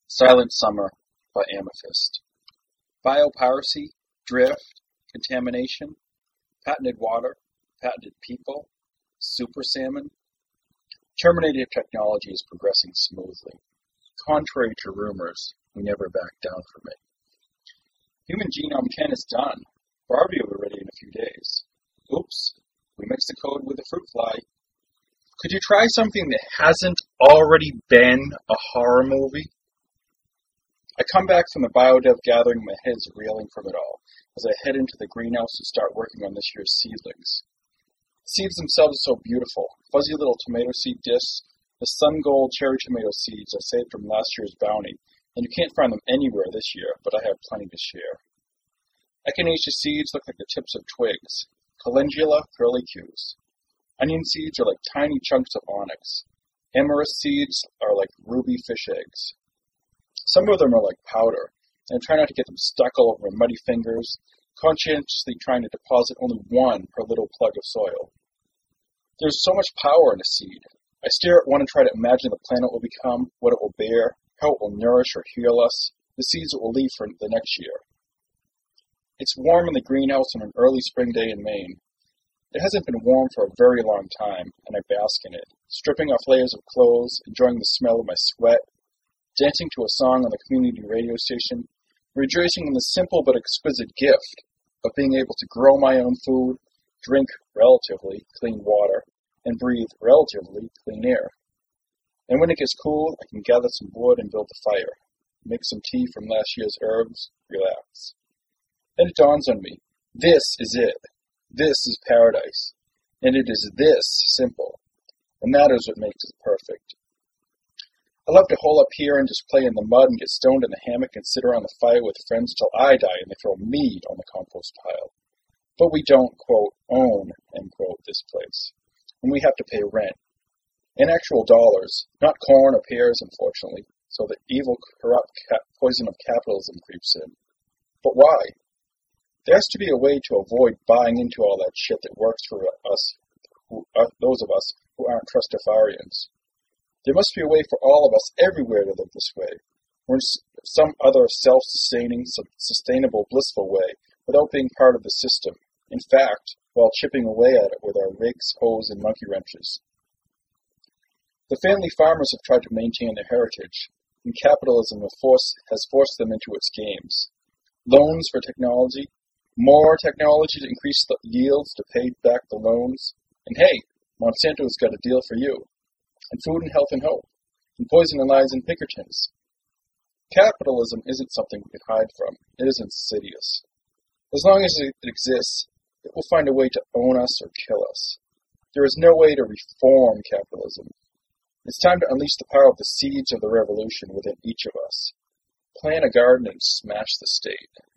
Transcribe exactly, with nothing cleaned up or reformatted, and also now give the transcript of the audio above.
Silent Summer by Amethyst. Biopiracy, drift, contamination, patented water, patented people, super salmon. Terminative technology is progressing smoothly. Contrary to rumors, we never back down from it. Human Genome ten is done. Barbie will be ready in a few days. Oops, we mixed the code with a fruit fly. Could you try something that hasn't already been a horror movie? I come back from the BioDev gathering, my head is reeling from it all, as I head into the greenhouse to start working on this year's seedlings. The seeds themselves are so beautiful, fuzzy little tomato seed discs, the sun gold cherry tomato seeds I saved from last year's bounty, and you can't find them anywhere this year, but I have plenty to share. Echinacea seeds look like the tips of twigs, calendula curlicues. Onion seeds are like tiny chunks of onyx. Amaryllis seeds are like ruby fish eggs. Some of them are like powder, and I try not to get them stuck all over my muddy fingers, conscientiously trying to deposit only one per little plug of soil. There's so much power in a seed. I stare at one and try to imagine the planet will become, what it will bear, how it will nourish or heal us, the seeds it will leave for the next year. It's warm in the greenhouse on an early spring day in Maine. It hasn't been warm for a very long time, and I bask in it, stripping off layers of clothes, enjoying the smell of my sweat, dancing to a song on the community radio station, rejoicing in the simple but exquisite gift of being able to grow my own food, drink relatively clean water, and breathe relatively clean air. And when it gets cool, I can gather some wood and build a fire, make some tea from last year's herbs, relax. Then it dawns on me, this is it. This is paradise. And it is this simple. And that is what makes it perfect. I love to hole up here and just play in the mud and get stoned in the hammock and sit around the fire with friends till I die and they throw meat on the compost pile. But we don't, quote, own, end quote, this place. And we have to pay rent. In actual dollars, not corn or pears, unfortunately, so the evil, corrupt cap- poison of capitalism creeps in. But why? There has to be a way to avoid buying into all that shit that works for us, who, uh, those of us who aren't trustafarians. There must be a way for all of us everywhere to live this way, or in some other self-sustaining, sustainable, blissful way, without being part of the system. In fact, while chipping away at it with our rakes, hoes, and monkey wrenches. The family farmers have tried to maintain their heritage, and capitalism has forced them into its games. Loans for technology, more technology to increase the yields to pay back the loans, and hey, Monsanto's got a deal for you. And food and health and hope, and poison and lies and Pinkertons. Capitalism isn't something we can hide from. It is insidious. As long as it exists, it will find a way to own us or kill us. There is no way to reform capitalism. It's time to unleash the power of the seeds of the revolution within each of us. Plant a garden and smash the state.